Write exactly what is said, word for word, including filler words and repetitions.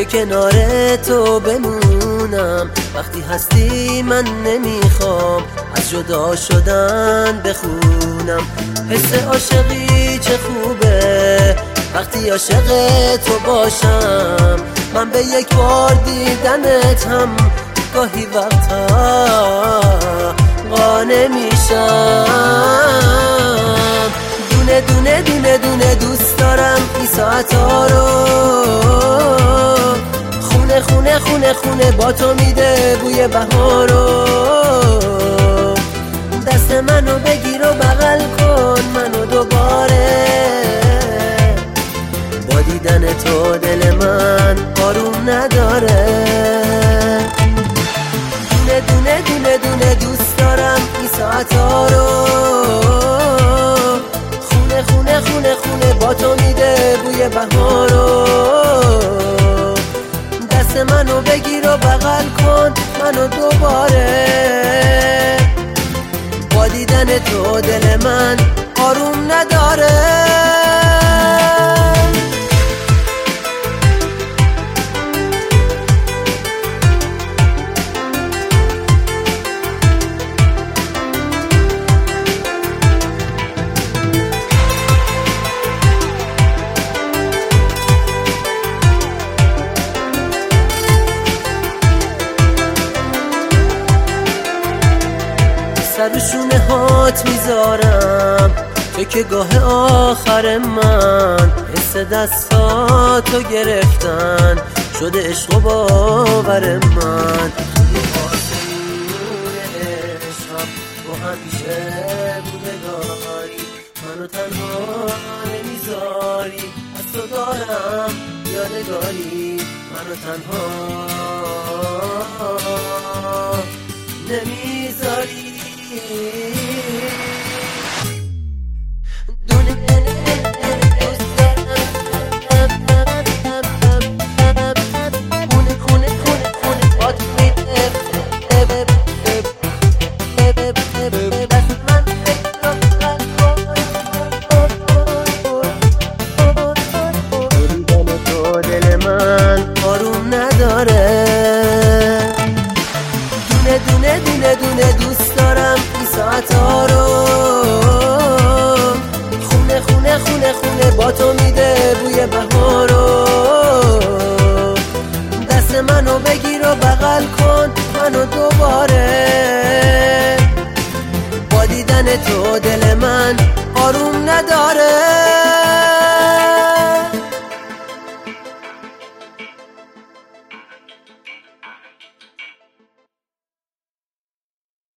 کنار تو بمونم. وقتی هستی من نمیخوام از جدا شدن بخونم. حس عاشقی چه خوبه وقتی عاشق تو باشم. من به یک بار دیدنت هم گاهی وقتا قانع میشم. دونه دونه دونه دونه دوست دارم این ساعتا رو. خونه خونه خونه خونه با تو میده بوی بهارو. دست منو بگیر و بغل کن منو دوباره. با دیدن تو دل من آروم نداره. دونه دونه دونه دونه دوست دارم این ساعتا رو. خونه خونه خونه خونه با تو میده بوی بهارو. دست منو بگیر و بغل کن منو دوباره. با دیدن تو دل من آروم نداره. سر شونه هات میذارم تو که گاه آخر من. حس دستاتو گرفتن شده عشق و باور من. آسمون عشقم تو همیشه بودگاری. منو تنها نمیذاری از تو دارم یادگاری. منو تنها نمیذاری. دونه دونه دونه دوست دارم این ساعتا رو. خونه خونه خونه خونه با تو میده بوی بهارو. دست منو بگیر و بغل کن منو دوباره. با دیدن تو دل من آروم نداره.